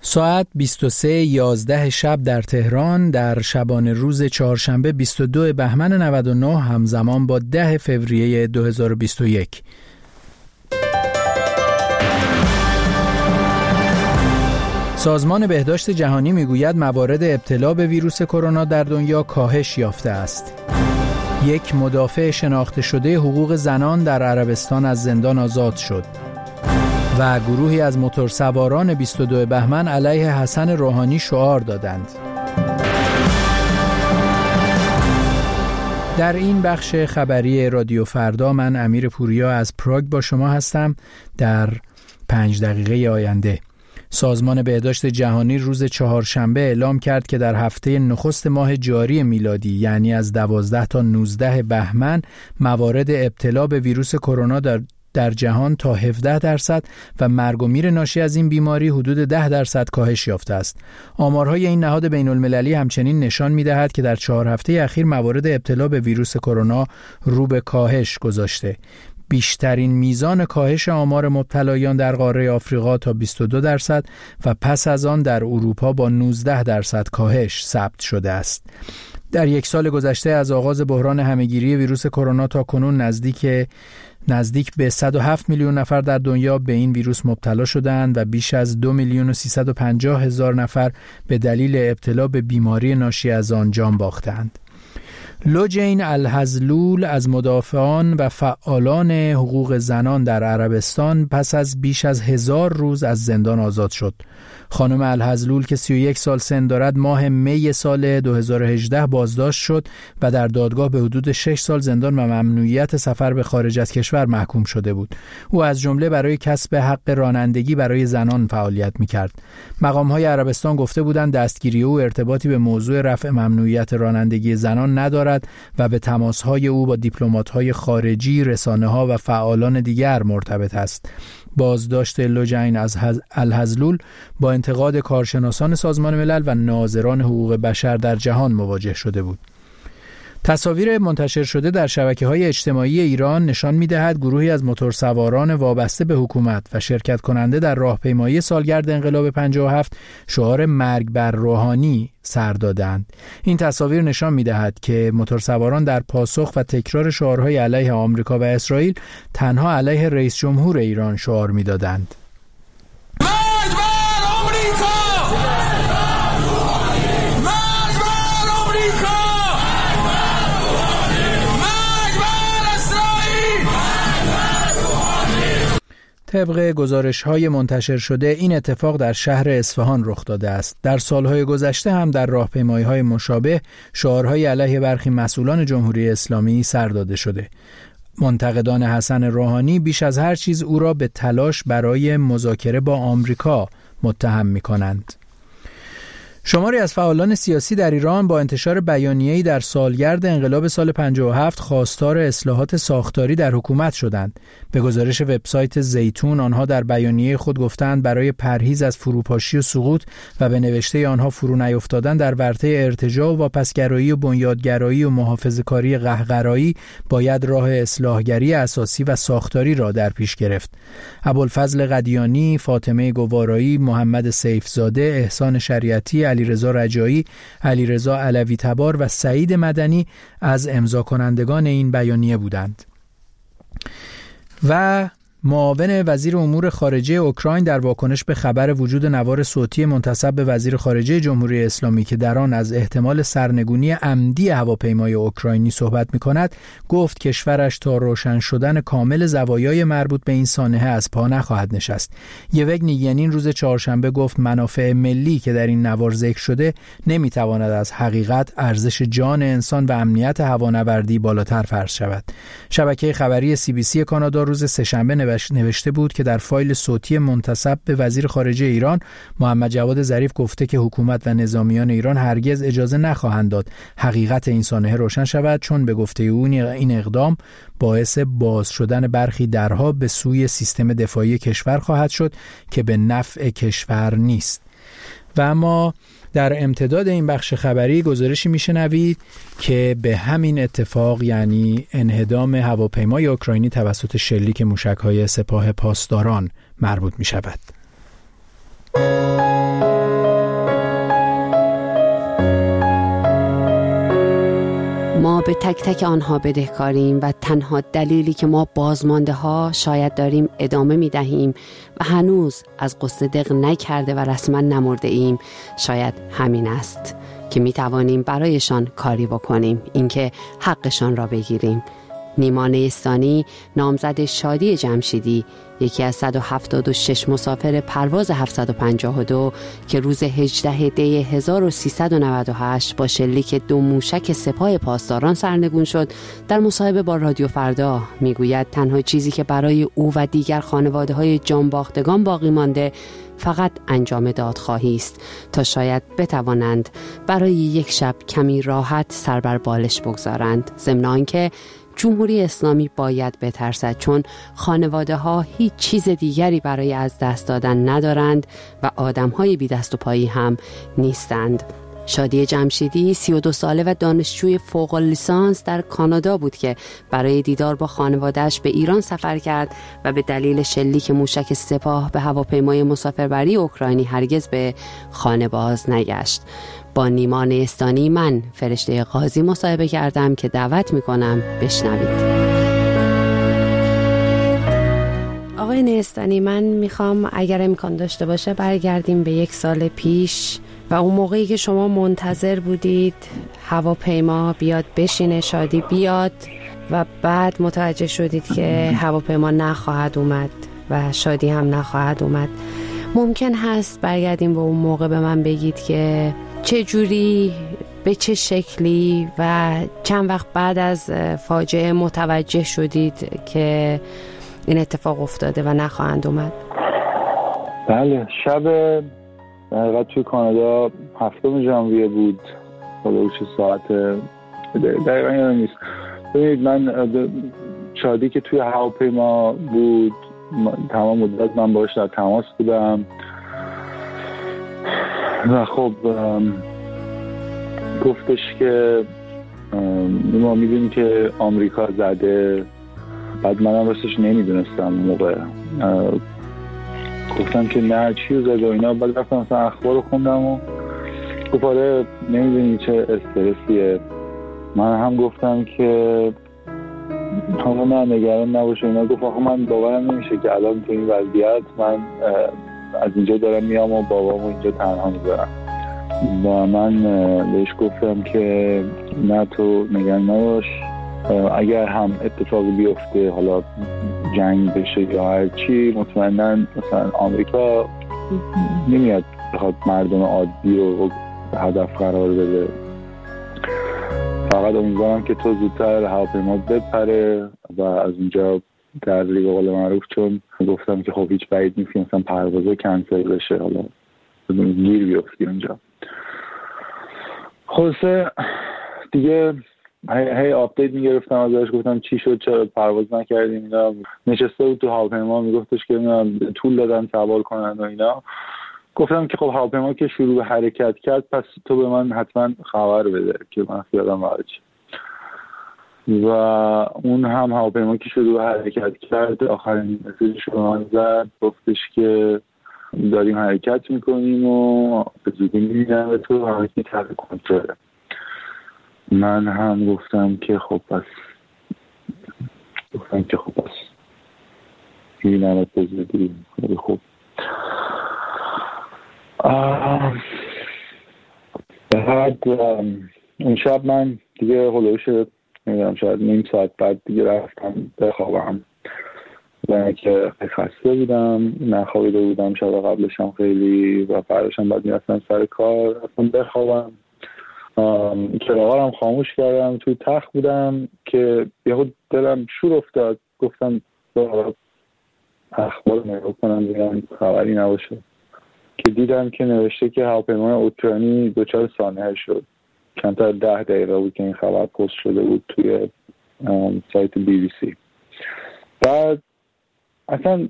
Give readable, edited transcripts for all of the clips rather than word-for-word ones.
ساعت 23:11 شب در تهران در شبانه روز چهارشنبه 22 بهمن 99 همزمان با 10 فوریه 2021. سازمان بهداشت جهانی میگوید موارد ابتلا به ویروس کرونا در دنیا کاهش یافته است. یک مدافع شناخته شده حقوق زنان در عربستان از زندان آزاد شد. و گروهی از موتورسواران 22 بهمن علیه حسن روحانی شعار دادند. در این بخش خبری رادیو فردا من امیر پوریا از پراگ با شما هستم. در 5 دقیقه آینده سازمان بهداشت جهانی روز چهارشنبه اعلام کرد که در هفته نخست ماه جاری میلادی یعنی از 12 تا 19 بهمن موارد ابتلا به ویروس کرونا در جهان تا 17% و مرگ و میر ناشی از این بیماری حدود 10% کاهش یافته است. آمارهای این نهاد بین المللی همچنین نشان می‌دهد که در 4 هفته اخیر موارد ابتلا به ویروس کرونا رو به کاهش گذاشته. بیشترین میزان کاهش آمار مبتلایان در قاره آفریقا تا 22% و پس از آن در اروپا با 19% کاهش ثبت شده است. در یک سال گذشته از آغاز بحران همه‌گیری ویروس کرونا تا کنون نزدیک به 107 میلیون نفر در دنیا به این ویروس مبتلا شدند و بیش از 2,350,000 نفر به دلیل ابتلا به بیماری ناشی از آن جان باختند. لوجین الحزلول از مدافعان و فعالان حقوق زنان در عربستان پس از بیش از 1000 روز از زندان آزاد شد. خانم الحزلول که 31 سال سن دارد ماه می سال 2018 بازداشت شد و در دادگاه به حدود 6 سال زندان و ممنوعیت سفر به خارج از کشور محکوم شده بود. او از جمله برای کسب حق رانندگی برای زنان فعالیت می‌کرد. مقام‌های عربستان گفته بودند دستگیری او ارتباطی به موضوع رفع ممنوعیت رانندگی زنان ندارد و به تماس‌های او با دیپلمات‌های خارجی، رسانه‌ها و فعالان دیگر مرتبط است. بازداشت لوجین از الحزلول با انتقاد کارشناسان سازمان ملل و ناظران حقوق بشر در جهان مواجه شده بود. تصاویر منتشر شده در شبکه‌های اجتماعی ایران نشان می‌دهد گروهی از موتورسواران وابسته به حکومت و شرکت کننده در راهپیمایی سالگرد انقلاب 57 شعار مرگ بر روحانی سر دادند. این تصاویر نشان می‌دهد که موتورسواران در پاسخ و تکرار شعارهای علیه آمریکا و اسرائیل تنها علیه رئیس جمهور ایران شعار می‌دادند. مرگ بر آمریکا! طبق گزارش‌های منتشر شده این اتفاق در شهر اصفهان رخ داده است. در سالهای گذشته هم در راهپیمایی‌های مشابه شعارهای علیه برخی مسئولان جمهوری اسلامی سر داده شده. منتقدان حسن روحانی بیش از هر چیز او را به تلاش برای مذاکره با آمریکا متهم می‌کنند. شماری از فعالان سیاسی در ایران با انتشار بیانیه‌ای در سالگرد انقلاب سال 57 خواستار اصلاحات ساختاری در حکومت شدند. به گزارش وبسایت زیتون آنها در بیانیه خود گفتند برای پرهیز از فروپاشی و سقوط و به نوشته آنها فرو نیفتادن در ورطه ارتجاع و واپسگرایی و بنیادگرایی و محافظه‌کاری قهقرایی باید راه اصلاحگری اساسی و ساختاری را در پیش گرفت. ابوالفضل قدیانی، فاطمه گوارایی، محمد سیفزاده، احسان شریعتی، علیرضا رجایی، علیرضا علوی تبار و سعید مدنی از امضا کنندگان این بیانیه بودند. و معاون وزیر امور خارجه اوکراین در واکنش به خبر وجود نوار صوتی منتسب به وزیر خارجه جمهوری اسلامی که در آن از احتمال سرنگونی عمدی هواپیمای اوکراینی صحبت می‌کند، گفت کشورش تا روشن شدن کامل زوایای مربوط به این سانحه از پا نخواهد نشست. یوگنی روز چهارشنبه گفت منافع ملی که در این نوار ذکر شده نمی‌تواند از حقیقت، ارزش جان انسان و امنیت هوانوردی بالاتر فرض شود. شبکه خبری CBC کانادا روز سه‌شنبه نوشته بود که در فایل صوتی منتسب به وزیر خارجه ایران محمد جواد ظریف گفته که حکومت و نظامیان ایران هرگز اجازه نخواهند داد حقیقت این سانحه روشن شود، چون به گفته او این اقدام باعث باز شدن برخی درها به سوی سیستم دفاعی کشور خواهد شد که به نفع کشور نیست. و اما در امتداد این بخش خبری گزارشی میشنوید که به همین اتفاق، یعنی انهدام هواپیمای اوکراینی توسط شلیک موشک‌های سپاه پاسداران مربوط می شود. به تک تک آنها بدهکاریم و تنها دلیلی که ما بازمانده ها شاید داریم ادامه می دهیم و هنوز از غصه دق نکرده و رسما نمرده ایم شاید همین است که می توانیم برایشان کاری بکنیم، اینکه حقشان را بگیریم. نیما نیستانی، نامزد شادی جمشیدی، یکی از 176 مسافر پرواز 752 که روز 18 دی 1398 با شلیک 2 موشک سپاه پاسداران سرنگون شد، در مصاحبه با رادیو فردا میگوید تنها چیزی که برای او و دیگر خانواده‌های جانباختگان باقی مانده فقط انجام دادخواهی است تا شاید بتوانند برای یک شب کمی راحت سر بر بالش بگذارند. ضمن آنکه جمهوری اسلامی باید بترسد، چون خانواده ها هیچ چیز دیگری برای از دست دادن ندارند و آدم های بی دست و پایی هم نیستند. شادی جمشیدی 32 ساله و دانشجوی فوق لیسانس در کانادا بود که برای دیدار با خانواده‌اش به ایران سفر کرد و به دلیل شلیک موشک سپاه به هواپیمای مسافربری اوکراینی هرگز به خانه باز نگشت. با نیما نیستانی من فرشته قاضی مصاحبه کردم که دعوت میکنم بشنوید. آقای نیستانی، من میخوام اگر امکان داشته باشه برگردیم به 1 سال پیش و اون موقعی که شما منتظر بودید هواپیما بیاد بشینه، شادی بیاد و بعد متوجه شدید که هواپیما نخواهد اومد و شادی هم نخواهد اومد. ممکن هست برگردیم به اون موقع به من بگید که چه جوری، به چه شکلی و چند وقت بعد از فاجعه متوجه شدید که این اتفاق افتاده و نخواهند اومد؟ بله، شب حقیقت توی کانادا 7 ژانویه بود، حالا چه ساعت دقیقا یادم نیست. ببینید، من شادی که توی هواپیما بود تمام مدت من باش در تماس بودم و خب گفتش که ما میدونیم که آمریکا زده. بعد منم راستش نمیدونستم موقع، گفتم که نه چی زده و اینا. بعد رفتم مثلا اخبار رو خوندم و گفت آره نمیدونی چه استرسیه. من هم گفتم که حالا نه نگران نباشه اینا. گفت آخه من باورم نمیشه که الان تو این وضعیت من از اینجا دارم میام و بابامو اینجا تنها میذارم. و من بهش گفتم که نه تو نگران نباش، اگر هم اتفاقی بیفته، حالا جنگ بشه یا هر چی، مطمئناً مثلا آمریکا نمیاد بخواد مردم عادی رو هدف قرار بده. فقط امیدوارم که تو زودتر هواپیما بپره و از اونجا در لیگ قول معروف، چون گفتم که خب هیچ بعید نیست مثلا پروازه کنسل بشه، حالا گیر بیفتی اونجا. خلاصه دیگه هی آپدیت میگرفتم ازش، گفتم چی شد، چرا پرواز نکردیم اینا. نشسته بود تو هواپیما میگفتش که اینا طول دادن سوار کنن و اینا. گفتم که خب هواپیما که شروع به حرکت کرد پس تو به من حتما خبر بده که من خیالم راحت شه. و اون هم هواپیما که شروع به حرکت کرد آخرین مسیجش رو من زد، گفتش که داریم حرکت میکنیم و به زودی میبینم به تو همه تحت کنترله. من هم گفتم که خب پس میبینم به زودی. خیلی خوب. بعد اون شب من دیگه هلوش نمیدونم شاید نیم ساعت بعد دیگه رفتم بخوابم، و که خسته بودم، نخوابیده بودم شب قبلش هم خیلی، و فرداشم بعد میرفتم سر کار، رفتم بخوابم. چراغارم خاموش کردم، توی تخت بودم که یهو دلم شور افتاد، گفتم اخبار نگاه کنم بگم خبری نباشه، که دیدم که نوشته که هواپیمای اوکراینی دچار سانحه شد. چند تا 10 دقیقه بود که این خبر پست شده بود توی سایت BBC. بعد اصلا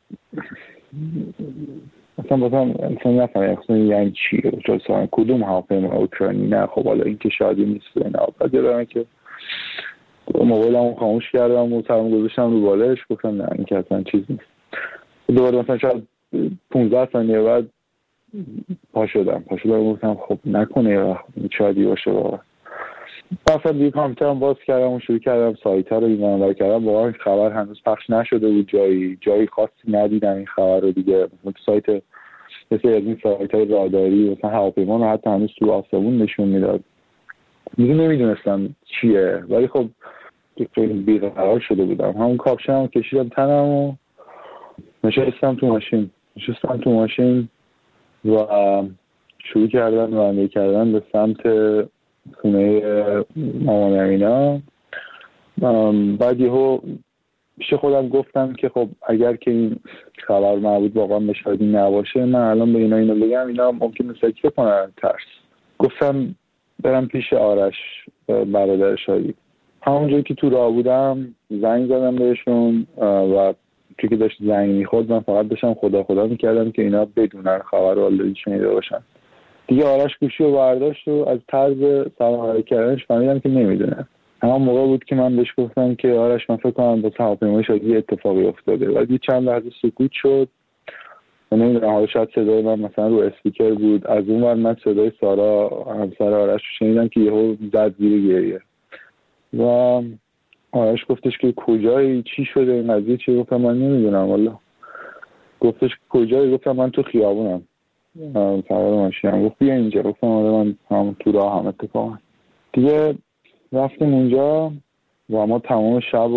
نفهمم یعنی چیه دچار سانحه، کدوم هواپیمای اوکراینی؟ نه خب حالا این که شادی نیست نه. بعد یادمه که موبایلمو خاموش کردم و سرم گذاشتم رو بالش، گفتم نه این که اصلا چیز نیست. دوباره مثلا شاید 15 ثانیه بعد پا شدم گفتم خب نکنه این شادی باشه واقعا. مثلا دیگه کامپیوترم باز کردم و شروع کردم سایت ها رو اینا کردم. واقعا این خبر هنوز پخش نشده بود، جایی خاصی ندیدم این خبر رو دیگه. مثلا سایت مثل از این سایت های راداری مثلا هواپیما رو حتی هنوز تو آسمون نشون میداد. دیگه نمیدونستم چیه، ولی خب خیلی بیقرار شده بودم. همون کاپشنم کشیدم تنم و نشستم تو ماشین و شروع کردم رانندگی کردن به سمت خونه مامان امینا. بعد یهو پیش خودم گفتم که خب اگر که این خبر مربوط واقعا به شادی نباشه، من الان به اینو بگم اینا ممکنه سکته کنن ترس. گفتم برم پیش آرش برادر شادی. همونجایی که تو راه بودم زنگ زدم بهشون و که داشت زنگ میخورد من فقط داشتم خدا میکردم که اینا بدونن خبر رو آلردی شنیده باشن. دیگه آرش گوشی رو برداشت و از طرز سلام علیک کردنش فهمیدم که نمیدونه. همون موقع بود که من بهش گفتم که آرش من فکر کنم با هواپیمای شادی اتفاقی افتاده. و چند لحظه سکوت شد و نمیدونم حالا شاید صدای من مثلا رو اسپیکر بود. از اون ور من صدای سارا همسر آرش رو شنیدم که یهو زد زیر گریه و آرش گفتش که کجایی، چی شده این قضیه چی؟ گفتم من نمیدونم والا. گفتش کجایی؟ گفتم من تو خیابونم سوار ماشینم. گفت بیا اینجا. گفتم آره من هم تو راه هم اتفاقا. دیگه رفتیم اونجا و ما تمام شب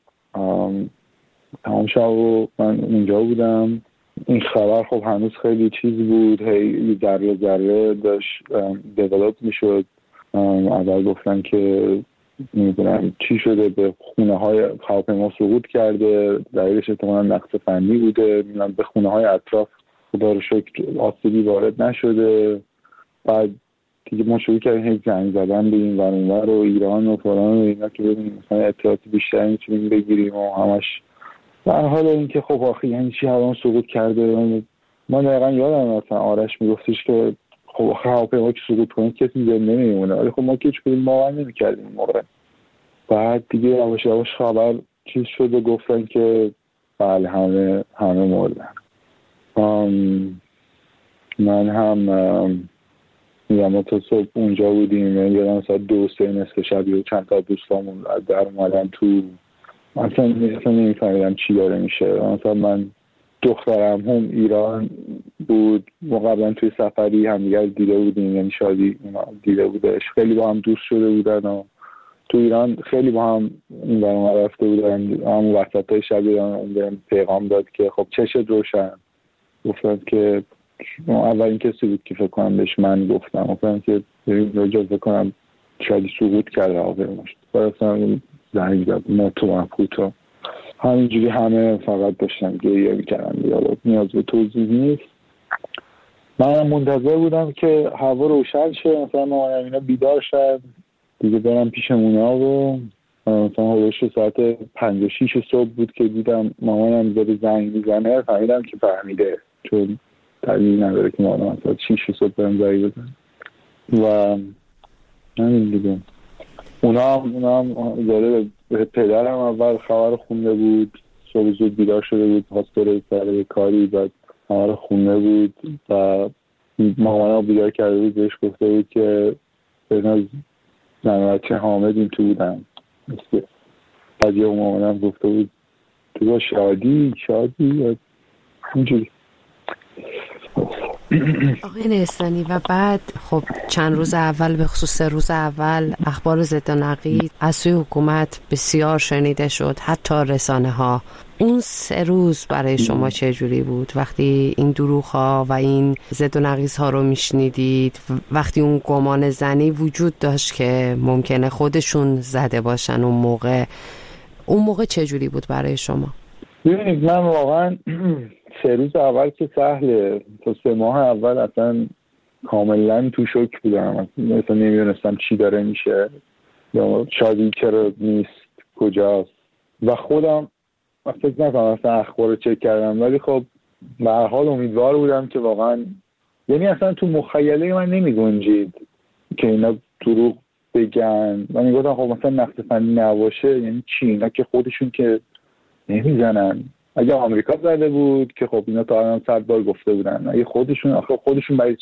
من اونجا بودم. این خبر خب هنوز خیلی چیز بود، هی ذره داشت دیولپ میشد. اول گفتن که نمیدونم چی شده، به خونه های هواپیما سقوط کرده، دلیلش احتمالاً نقص فنی بوده. به خونه های اطراف خدا رو شکر آسیبی وارد نشده. بعد دیگه ما شروع کردیم هی زنگ زدن به این ور اون ور و ایران و فلان و اینا که ببینیم مثلا اطلاعات بیشتری میتونیم بگیریم و همش در حال اینکه خب آخه یعنی چی هواپیما سقوط کرده. ما دقیقا یادم مثلا آرش میگفتش که خب هواپیما که سقوط کنه کسی زنده نمیمونه، ولی خب ما که هیچ کدوم باور نمی‌کردیم این موقع. بعد دیگه یواش یواش خبر چیز شد و گفتن که بله همه مردن. من هم ما تا صبح اونجا بودیم. یادم ساعت 2-3 نصف شب یا چند تا دوستامون در اومدن تو. اصلا نمی‌فهمیدم چی داره میشه. مثلا من دخترم هم ایران بود، ما قبلا توی سفری همدیگر دیده بودیم، یعنی شادی دیده بودش، خیلی با هم دوست شده بودن و تو ایران خیلی با هم این برام رفته بودن. همون وسطای شب اون پیغام داد که خب چشت روشن. گفتن که اولین کسی بود که فکر کنم بهش من گفتم که اجازه کنم شادی سقوط کرده هواپیماش. برای زنگ زد ما تو مفقوط همینجوری همه فقط داشتن گریه میکردن. دیگه نیاز به توضیح نیست. من منتظر بودم که هوا روشن شه، مثلا مامان امینا بیدار شد دیگه برم پیش اونا و مثلا حدوش ساعت 5-6 صبح بود که دیدم مامانم داره زنگ میزنه. فهمیدم که فهمیده، چون دلیل نداره که مامانم ساعت 6 صبح برم زنگ بزنه. و همین دیگه اونا هم داره به پدرم اول خبر خونده بود، صبح زود بیدار شده بود، خواست بره سر کاری، بعد خبر خونده بود و مامانم بیدار کرده بود، بهش گفته بود که بنا زن و بچه حامد این تو بودن. بعد یه مامانم گفته بود تو با شادی همینجوری. آقای نیستانی و بعد خب چند روز اول، به خصوص 3 روز اول، اخبار ضد و نقیض از سوی حکومت بسیار شنیده شد، حتی رسانه ها. اون 3 روز برای شما چه جوری بود وقتی این دروغ ها و این ضد و نقیض ها رو میشنیدید؟ وقتی اون گمان زنی وجود داشت که ممکنه خودشون زده باشن اون موقع چه جوری بود برای شما؟ ببینید من واقعا 3 روز اول که سهله، تا 3 ماه اول اصلا کاملا تو شوک بودم. مثلا نمیدونستم چی داره میشه یا شادی چرا نیست، کجاست. و خودم فکر نکنم اصلا اخبار رو چک کردم، ولی خب به هر حال امیدوار بودم که واقعا، یعنی اصلا تو مخیله من نمی گنجید که اینا دروغ بگن. من میگفتم خب مثلا نقص فنی نباشه یعنی چی؟ اینا که خودشون که نمیزنن. اگه آمریکا زده بود که خب اینا تا الان 100 بار گفته بودن. اگه خودشون برای